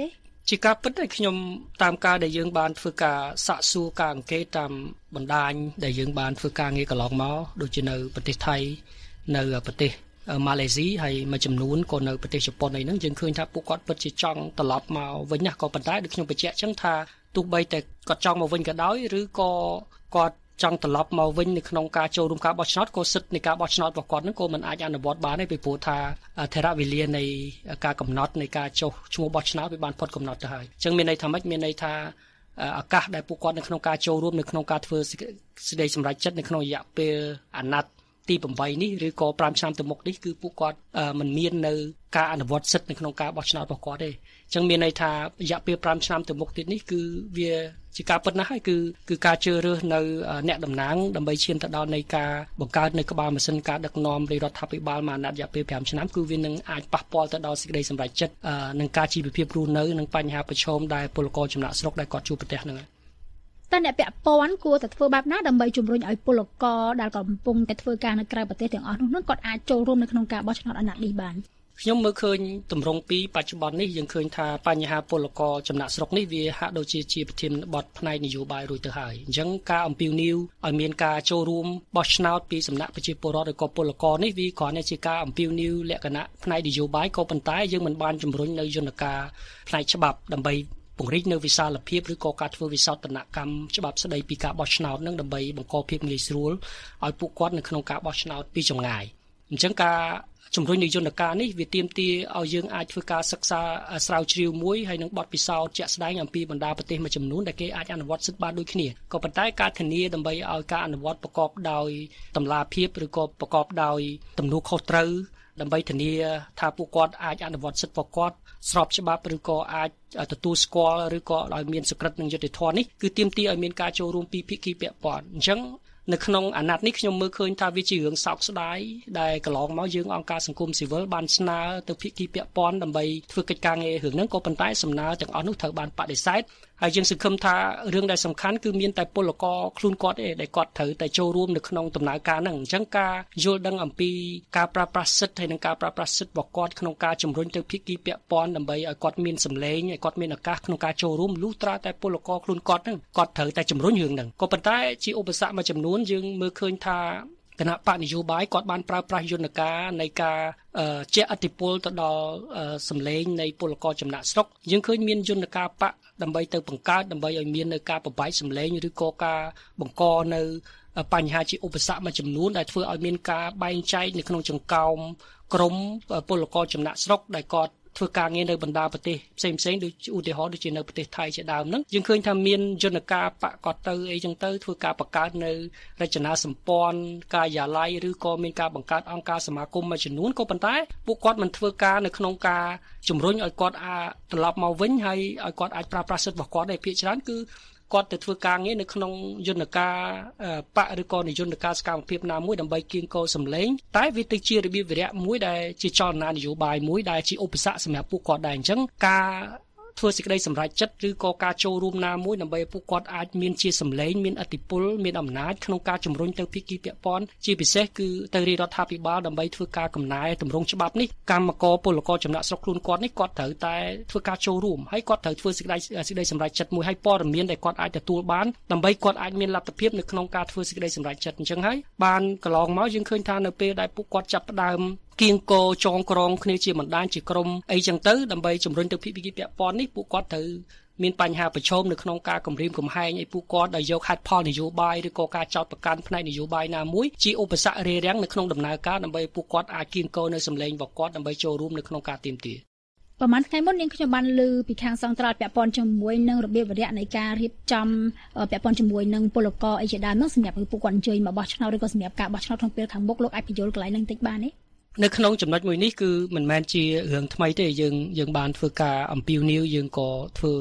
ជាការពិតដែលខ្ញុំតាមការដែលយើងបានធ្វើការសាកសួរការអង្កេតតាមបណ្ដាញដែលយើងបានធ្វើការងារកន្លងមកដូចជានៅប្រទេសថៃនៅប្រទេសម៉ាឡេស៊ីហើយមួយចំនួនក៏នៅប្រទេសជប៉ុនអីហ្នឹងយើងឃើញថាពួកគាត់ពិតជាចង់ត្រឡប់មកវិញណាក៏ប៉ុន្តែដូចខ្ញុំបញ្ជាក់អញ្ចឹងថាទោះបីតែគាត់ចង់មកវិញក៏ដោយឬក៏គាត់ចង់ត្រឡប់មកវិញនៅក្នុងការចូលរួមការបោះឆ្នោតក៏សិទ្ធិនៃការបោះឆ្នោតរបស់គាត់ហ្នឹងក៏មិនអាចអនុវត្តបានទេពីព្រោះថាថេរវេលានៃការកំណត់នៃការចុះឈ្មោះបោះឆ្នោតវាបានផុតកំណត់ទៅហើយអញ្ចឹងមានន័យថាម៉េចមានន័យថាឱកាសដែលពួកគាត់នៅក្នុងការចូលរួមនៅក្នុងការធ្វើសេចក្តីសម្រេចចិត្តនៅក្នុងរយៈពេលអាណត្តិទី8នេះឬក៏5ឆ្នាំទៅមុខនេះគឺពួកគាត់មិនមាននៅការអនុវត្តសិទ្ធិនៅក្នុងការបោះឆ្នោតរបស់គាត់ទេអញ្ចឹងមានន័យថារយៈពេល5ឆ្នាំទៅមុខទៀតនេះគឺវាជាការពិតណាស់ហើយគឺគឺការជ្រើសរើសនៅអ្នកតំណាងដើម្បីឈានទៅដល់នៃការបង្កើតនៅក្បាលម៉ាស៊ីនការដឹកនាំនៃរដ្ឋាភិបាលមួយអាណត្តិរយៈពេល5ឆ្នាំគឺវានឹងអាចប៉ះពាល់ទៅដល់សេចក្តីសម្រេចចិត្តនិងការជីវភាពរស់នៅនិងបញ្ហាប្រឈមដែលពលករចំណាក់ស្រុកដែលគាត់ជួបប្រទះហ្នឹងតើអ្នកពាក់ព័ន្ធគួរតែធ្វើបែបណាដើម្បីជំរុញឲ្យពលករដែលកំពុងតែធ្វើការនៅក្រៅប្រទេសទាំងអស់នោះនឹងគាត់អាចចូលរួមនៅក្នុងការបោះឆ្នោតអាណត្តិនេះបានខ្ញុំមើលឃើញទម្រង់ពីបច្ចុប្បន្ននេះយើងឃើញថាបញ្ហាពលករចំណាក់ស្រុកនេះវាហាក់ដូចជាជាប្រធានបទផ្នែកនយោបាយរួចទៅហើយអញ្ចឹងការអំពាវនាវឲ្យមានការចូលរួមបោះឆ្នោតពីសំណាក់ប្រជាពលរដ្ឋឬក៏ពលករនេះវាគ្រាន់តែជាការអំពាវនាវលក្ខណៈផ្នែកនយោបាយក៏ប៉ុន្តែយើងមិនបានជំរុញនៅយន្តការផ្នែកច្បាប់ដើម្បីពង្រីកនៅវិសាលភាពឬក៏ការធ្វើវិសោធនកម្មច្បាប់ស្តីពីការបោះឆ្នោតនឹងដើម្បីបង្កភាពងាយស្រួលឲ្យពួកគាត់នៅក្នុងការបោះឆ្នោតពីចម្ងាយអញ្ចឹងការជំរុញនៃយន្តការនេះវាទាមទារឲ្យយើងអាចធ្វើការសិក្សាស្រាវជ្រាវមួយហើយនឹងបទពិសោធន៍ជាក់ស្ដែងអំពីបណ្ដាប្រទេសមួយចំនួនដែលគេអាចអនុវត្តសិទ្ធិបានដូចគ្នាក៏ប៉ុន្តែការធានាដើម្បីឲ្យការអនុវត្តប្រកបដោយតម្លាភាពឬក៏ប្រកបដោយទំនួលខុសត្រូវដើម្បីធានាថាពួកគាត់អាចអនុវត្តសិទ្ធិរបស់គាត់ស្របច្បាប់ឬក៏អាចទទួលស្គាល់ឬក៏ឲ្យមានសុក្រិតនិងយុត្តិធម៌នេះគឺទាមទារឲ្យមានការចូលរួមពីភាគីពាក់ព័ន្ធអញ្ចឹងនៅក្នុងអាណត្តិនេះខ្ញុំមើលឃើញថាវាជារឿងសោកស្ដាយដែលកន្លងមកយើងអង្គការសង្គមស៊ីវិលបានស្នើទៅភាគីពាក់ព័ន្ធដើម្បីធ្វើកិច្ចការងាររឿងហ្នឹងក៏ប៉ុន្តែសំណើទាំងអស់នោះត្រូវបានបដិសេធហើយយើងសង្ឃឹមថារឿងដែលសំខាន់គឺមានតែពលករខ្លួនគាត់ទេដែលគាត់ត្រូវតែចូលរួមនៅក្នុងដំណើរការហ្នឹងអញ្ចឹងការយល់ដឹងអំពីការប្រើប្រាស់សិទ្ធិហើយនិងការប្រើប្រាស់សិទ្ធិរបស់គាត់ក្នុងការជំរុញទៅភាគីពាក់ព័ន្ធដើម្បីឲ្យគាត់មានសម្លេងឲ្យគាត់មានឱកាសក្នុងការចូលរួមលុះត្រាតែពលករខ្លួនគាត់ហ្នឹងគាត់ត្រូវតែជំរុញរឿងហ្នឹងក៏ប៉ុន្តែជាឧបសគ្គមួយចំនួនយើងមើលឃើញថាគណៈបកនយោបាយគាត់បានប្រើប្រាស់យន្តការនៃការជះឥទ្ធិពលទៅដល់សម្លេងនៃពលករចំណាក់ស្រុកយើងឃើញមានយន្តការបកដើម្បីទៅបង្កើតដើម្បីឲ្យមាននៅការប្របែកសម្លេងឬក៏ការបង្កនៅបញ្ហាជាឧបសគ្គមួយចំនួនដែលធ្វើឲ្យមានការបែងចែកនៅក្នុងចង្កោមក្រុមពលករចំណាក់ស្រុកដែលគាត់ធ្វើការងារនៅបណ្ដាប្រទេសផ្សេងផ្សេងដូចឧទាហរណ៍ដូចជានៅប្រទេសថៃជាដើមហ្នឹងយើងឃើញថាមានយន្តការបកកទៅអីចឹងទៅធ្វើការបង្កើតនៅរចនាសម្ព័ន្ធការិយាល័យឬក៏មានការបង្កើតអង្គការសមាគមមួយចំនួនក៏ប៉ុន្តែពួកគាត់មិនធ្វើការនៅក្នុងការជំរុញឲ្យគាត់អាចត្រឡប់មកវិញហើយឲ្យគាត់អាចប្រើប្រាស់សិទ្ធិរបស់គាត់ដែលភាគច្រើនគឺគាត់ទៅធ្វើការងារនៅក្នុងយន្តការបកឬក៏និយន្តការសកម្មភាពណាមួយដើម្បីគៀងគរសម្លេងតែវាទៅជារបៀបវិរៈមួយដែលជាចលនានយោបាយមួយដែលជាឧបសគ្គសម្រាប់ពួកគាត់ដែរអញ្ចឹងការធ្វើសេចក្តីសម្រេចចិត្តឬក៏ការចូលរួមណាមួយដើម្បីពួកគាត់អាចមានជាសម្លេងមានឥទ្ធិពលមានអំណាចក្នុងការជំរុញទៅភាគីពាក់ព័ន្ធជាពិសេសគឺទៅរាជរដ្ឋាភិបាលដើម្បីធ្វើការកំណែទម្រង់ច្បាប់នេះកម្មករពលករចំណាក់ស្រុកខ្លួនគាត់នេះគាត់ត្រូវតែធ្វើការចូលរួមហើយគាត់ត្រូវធ្វើសេចក្តីសេចក្តីសម្រេចចិត្តមួយហើយព័ត៌មានដែលគាត់អាចទទួលបានដើម្បីគាត់អាចមានលទ្ធភាពនៅក្នុងការធ្វើសេចក្តីសម្រេចចិត្តអញ្ចឹងហើយបានកន្លងមកយើងឃើញថានៅពេលដែលពួកគាត់ចាប់ផ្ដើមគៀងគរចងក្រងគ្នាជាបណ្ដាញជាក្រុមអីចឹងទៅដើម្បីជំរុញទៅភាគីពាក់ព័ន្ធនេះពួកគាត់ត្រូវមានបញ្ហាប្រឈមនៅក្នុងការគម្រាមកំហែងឲ្យពួកគាត់ដែលយកហេតុផលនយោបាយឬក៏ការចោទប្រកាន់ផ្នែកនយោបាយណាមួយជាឧបសគ្គរារាំងនៅក្នុងដំណើរការដើម្បីពួកគាត់អាចគៀងគរនៅសម្លេងរបស់គាត់ដើម្បីចូលរួមនៅក្នុងការទាមទារប្រហែលថ្ងៃមុននាងខ្ញុំបានលើពីខាងសង្ត្រាល់ពាក់ព័ន្ធជាមួយនឹងរបៀបវិរៈនៃការរៀបចំពាក់ព័ន្ធជាមួយនឹងពលករអីជាដើមនោះសម្រាប់ឲ្យពួកគាត់អញ្ជើញមកបោះឆ្នោតឬក៏សម្រាប់ការបោះឆ្នោតក្នុងពេលខាងមុខលោកអាចបញ្យល់កន្លែងហ្នឹងតិចបានទេនៅក្នុងចំណុចមួយនេះគឺមិនមែនជារឿងថ្មីទេយើងយើងបានធ្វើការអំពាវនាវយើងក៏ធ្វើ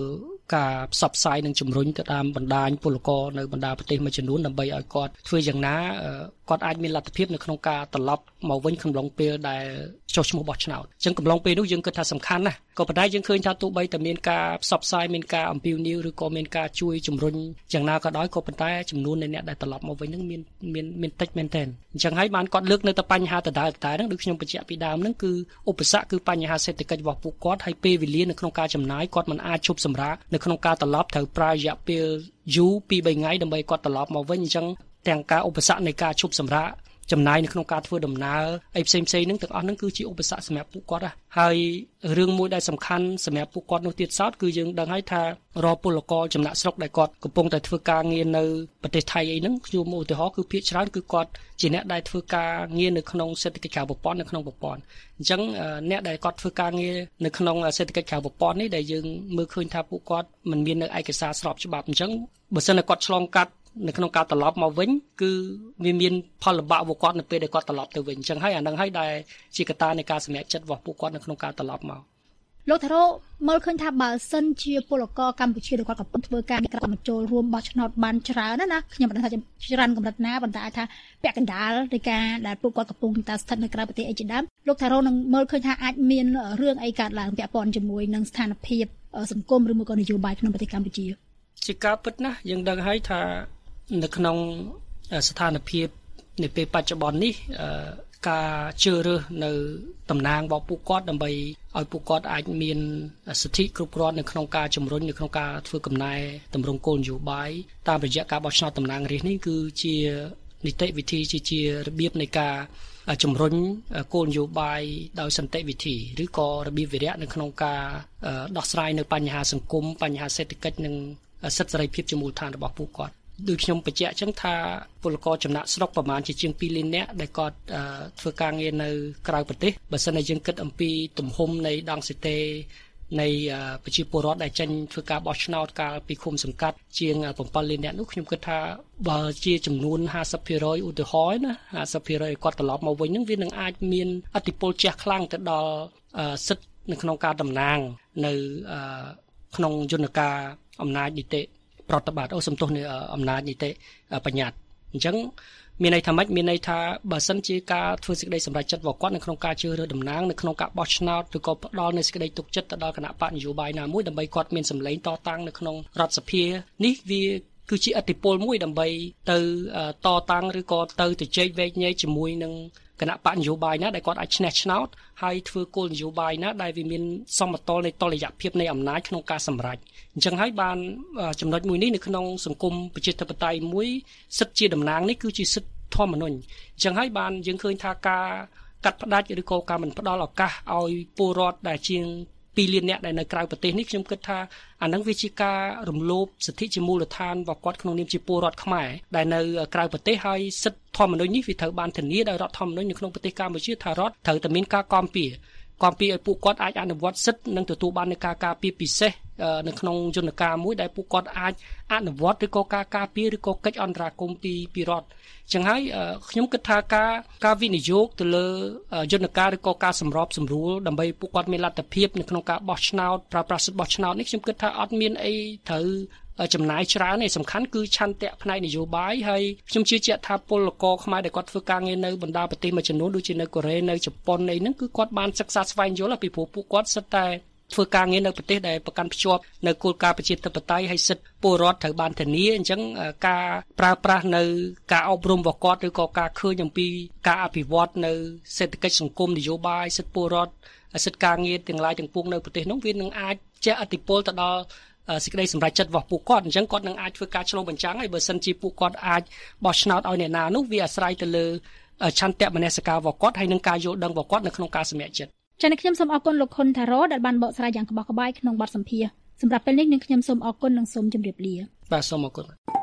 ការផ្សព្វផ្សាយនិងជំរុញទៅតាមបណ្ដាញពលករនៅបណ្ដាប្រទេសមួយចំនួនដើម្បីឲ្យគាត់ធ្វើយ៉ាងណាគាត់អាចមានលទ្ធភាពនៅក្នុងការត្រឡប់មកវិញកំឡុងពេលដែលចុះឈ្មោះបោះឆ្នោតអញ្ចឹងកំឡុងពេលនោះយើងគិតថាសំខាន់ណាស់ក៏ប៉ុន្តែយើងឃើញថាទោះបីតែមានការផ្សព្វផ្សាយមានការអំពាវនាវឬក៏មានការជួយជំរុញយ៉ាងណាក៏ដោយក៏ប៉ុន្តែចំនួននៃអ្នកដែលត្រឡប់មកវិញនឹងមានមានមានតិចមែនទែនអញ្ចឹងហើយបានគាត់លើកនៅតែបញ្ហាដដែលតែហ្នឹងដូចខ្ញុំបញ្ជាក់ពីដើមហ្នឹងគឺឧបសគ្គគឺបញ្ហាសេដ្ឋកិច្ចរបស់ពួកគាត់ហើយពេលវេលានៅក្នុងការចំណាយគាត់មិនអាចឈប់សម្រាកនៅក្នុងការត្រឡប់ត្រូវប្រើរយៈពេលយូរពីរបីថ្ងៃដើម្បីគាត់ត្រឡប់មកវិញអញ្ចឹងទាំងការឧបសគ្គនៃការឈប់សម្រាកចំណាយនៅក្នុងការធ្វើដំណើរអីផ្សេងៗហ្នឹងទាំងអស់ហ្នឹងគឺជាឧបសគ្គសម្រាប់ពួកគាត់ហើយរឿងមួយដែលសំខាន់សម្រាប់ពួកគាត់នោះទៀតសោតគឺយើងដឹងហើយថារពលករចំណាក់ស្រុកដែលគាត់កំពុងតែធ្វើការងារនៅប្រទេសថៃអីហ្នឹងខ្ញុំឧទាហរណ៍គឺភាគច្រើនគឺគាត់ជាអ្នកដែលធ្វើការងារនៅក្នុងសេដ្ឋកិច្ចក្រៅប្រព័ន្ធនៅក្នុងប្រព័ន្ធអញ្ចឹងអ្នកដែលគាត់ធ្វើការងារនៅក្នុងសេដ្ឋកិច្ចក្រៅប្រព័ន្ធនេះដែលយើងមើលឃើញថាពួកគាត់មិនមាននៅឯកសារស្របច្បាប់អញ្ចឹងបើសិនតែគាត់ឆ្លងកាត់នៅក្នុងការត្រឡប់មកវិញគឺវាមានផលលំបាករបស់គាត់នៅពេលដែលគាត់ត្រឡប់ទៅវិញអញ្ចឹងហើយអានឹងហើយដែលជាកត្តានៃការសម្រេចចិត្តរបស់ពួកគាត់នៅក្នុងការត្រឡប់មកលោកថារ៉ូមើលឃើញថាបើសិនជាពលករកម្ពុជាដែលគាត់កំពុងធ្វើការក្រៅមកចូលរួមបោះឆ្នោតបានច្រើនណាណាខ្ញុំមិនដឹងថាច្រើនកម្រិតណាប៉ុន្តែថាពាក់កណ្ដាលនៃការដែលពួកគាត់កំពុងតែស្ថិតនៅក្រៅប្រទេសអីជាដើមលោកថារ៉ូនឹងមើលឃើញថាអាចមានរឿងអីកើតឡើងពាក់ព័ន្ធជាមួយនឹងស្ថានភាពសង្គមឬមួយក៏នយោបាយក្នុងប្រទេសកម្ពុជាជាការពិតណាស់យើងដឹងហើយថានៅក្នុងស្ថានភាពនៅពេលបច្ចុប្បន្ននេះការជ្រើសរើសនៅតំណាងរបស់ពួកគាត់ដើម្បីឲ្យពួកគាត់អាចមានសិទ្ធិគ្រប់គ្រាន់នៅក្នុងការជំរុញនៅក្នុងការធ្វើកំណែតម្រង់គោលនយោបាយតាមរយៈការបោះឆ្នោតតំណាងរាស្ត្រនេះគឺជានីតិវិធីជាជារបៀបនៃការជំរុញគោលនយោបាយដោយសន្តិវិធីឬក៏របៀបវិរៈនៅក្នុងការដោះស្រាយនៅបញ្ហាសង្គមបញ្ហាសេដ្ឋកិច្ចនិងសិទ្ធិសេរីភាពជាមូលដ្ឋានរបស់ពួកគាត់ដូចខ្ញុំបញ្ជាក់អញ្ចឹងថាពលករចំណាក់ស្រុកប្រមាណជាជាងពីរលាននាក់ដែលគាត់ធ្វើការងារនៅក្រៅប្រទេសបើសិនជាយើងគិតអំពីទំហំនៃដង់ស៊ីតេនៃប្រជាពលរដ្ឋដែលចេញធ្វើការបោះឆ្នោតកាលពីឃុំសង្កាត់ជាងbảyលាននាក់នោះខ្ញុំគិតថាបើជាចំនួនห้าสิบ%ឧទាហរណ៍ណាห้าสิบ%គាត់ត្រឡប់មកវិញនឹងវានឹងអាចមានឥទ្ធិពលជះខ្លាំងទៅដល់សិទ្ធិនៅក្នុងការតំណាងនៅក្នុងយន្តការអំណាចនីតិប្រតិបត្តិអូសំទោសនៃអំណាចនីតិបញ្ញត្តិអញ្ចឹងមានន័យថាម៉េចមានន័យថាបើសិនជាការធ្វើសេចក្តីសម្រេចចិត្តរបស់គាត់នៅក្នុងការជ្រើសរើសតំណាងនៅក្នុងការបោះឆ្នោតឬក៏ផ្ដល់នូវសេចក្តីទុកចិត្តទៅដល់គណៈបកនយោបាយណាមួយដើម្បីគាត់មានសម្លេងតតាំងនៅក្នុងរដ្ឋសភានេះវាគឺជាឥទ្ធិពលមួយដើម្បីទៅតតាំងឬក៏ទៅទៅជែកវែកញែកជាមួយនឹងគណៈបកនយោបាយណាដែលគាត់អាចឈ្នះឆ្នោតហើយធ្វើគោលនយោបាយណាដែលវាមានសមតុល្យនៃតុល្យភាពនៃអំណាចក្នុងការសម្រេចអញ្ចឹងហើយបានចំណុចមួយនេះនៅក្នុងសង្គមប្រជាធិបតេយ្យមួយសិទ្ធិជាតំណាងនេះគឺជាសិទ្ធិធម្មនុញ្ញអញ្ចឹងហើយបានយើងឃើញថាការកាត់ផ្ដាច់ឬក៏ការមិនផ្ដល់ឱកាសឲ្យពលរដ្ឋដែលជាងពីរលានអ្នកដែលនៅក្រៅប្រទេសនេះខ្ញុំគិតថាអានឹងវាជាការរំលោភសិទ្ធិជាមូលដ្ឋានរបស់គាត់ក្នុងនាមជាពលរដ្ឋខ្មែរដែលនៅក្រៅប្រទេសហើយសិទ្ធិធម្មនុញ្ញនេះវាត្រូវបានធានាដោយរដ្ឋធម្មនុញ្ញនៅក្នុងប្រទេសកម្ពុជាថារដ្ឋត្រូវតែមានការគាំពារគាំពារឲ្យពួកគាត់អាចអនុវត្តសិទ្ធិនិងទទួលបាននូវការការពារពិសេសនៅក្នុងយន្តការមួយដែលពួកគាត់អាចអនុវត្តឬក៏ការការពារឬក៏កិច្ចអន្តរាគមន៍ពីពីរដ្ឋអញ្ចឹងហើយខ្ញុំគិតថាការការវិនិយោគទៅលើយន្តការឬក៏ការសម្របសម្រួលដើម្បីពួកគាត់មានលទ្ធភាពនៅក្នុងការបោះឆ្នោតប្រើប្រាស់សិទ្ធិបោះឆ្នោតនេះខ្ញុំគិតថាអត់មានអីត្រូវចំណាយច្រើនទេសំខាន់គឺឆន្ទៈផ្នែកនយោបាយហើយខ្ញុំជឿជាក់ថាពលករខ្មែរដែលគាត់ធ្វើការងារនៅបណ្ដាប្រទេសមួយចំនួនដូចជានៅកូរ៉េនៅជប៉ុនអីហ្នឹងគឺគាត់បានសិក្សាស្វែងយល់ពីព្រោះពួកគាត់សិតតែធ្វើការងារនៅប្រទេសដែលប្រកាន់ភ្ជាប់នៅគោលការណ៍ប្រជាធិបតេយ្យហើយសិទ្ធិពលរដ្ឋត្រូវបានធានាអញ្ចឹងការប្រើប្រាស់នៅការអប់រំរបស់គាត់ឬក៏ការឃើញអំពីការអភិវឌ្ឍនៅសេដ្ឋកិច្ចសង្គមនយោបាយសិទ្ធិពលរដ្ឋសិទ្ធិការងារទាំងឡាយទាំងពួងនៅប្រទេសនោះវានឹងអាចជះឥទ្ធិពលទៅដល់សេចក្តីសម្រេចចិត្តរបស់ពួកគាត់អញ្ចឹងគាត់នឹងអាចធ្វើការឆ្លុះបញ្ចាំងហើយបើសិនជាពួកគាត់អាចបោះឆ្នោតឲ្យអ្នកណានោះវាអាស្រ័យទៅលើឆន្ទៈមនសិការរបស់គាត់ហើយនឹងការយល់ដឹងរបស់គាត់នៅក្នុងការសម្រេចចិត្តចា៎ខ្ញុំសូមអរគុណលោកខុនថារ៉ូដែលបានបកស្រាយយ៉ាងក្បោះក្បាយក្នុងបទសម្ភាសន៍សម្រាប់ពេលនេះនឹងខ្ញុំសូមអរគុណនិងសូមជម្រាបលាបាទសូមអរគុណ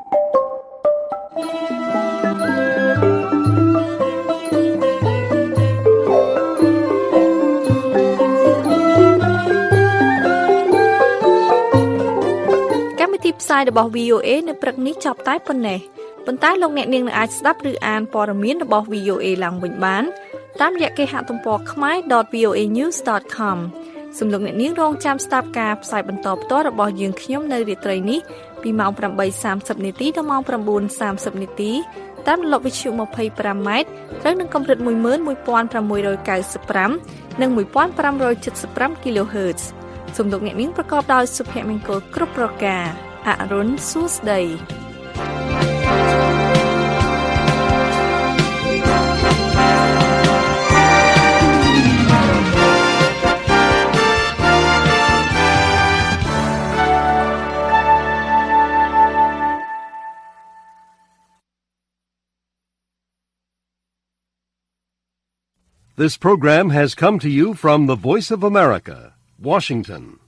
កម្មវិធីផ្សាយរបស់ វី អូ អេ នៅព្រឹកនេះចប់តែប៉ុណ្ណេះប៉ុន្តែលោកអ្នកនាងនឹងអាចស្ដាប់ឬអានព័ត៌មានរបស់ វី អូ អេ ឡើងវិញបានតាមរយៈគេហទំព័រ khmae dot voanews dot com សំលោកអ្នកនាងរងចាំស្ដាប់ការផ្សាយបន្តផ្ទាល់របស់យើងខ្ញុំនៅរាត្រីនេះពីម៉ោង ប្រាំបីសាមសិប នាទីដល់ម៉ោង ប្រាំបួនសាមសិប នាទីតាមរលកវិទ្យុ ម្ភៃប្រាំ ម៉ែត្រត្រូវនឹងកម្រិត មួយម៉ឺនមួយពាន់ប្រាំមួយរយកៅសិបប្រាំ និង មួយពាន់ប្រាំរយседសិបប្រាំ គីឡូហឺតซ์ សំលោកអ្នកនាងប្រកបដោយសុភមង្គលគ្រប់ប្រការអរុនសួស្ដី This program has come to you from the Voice of America, Washington.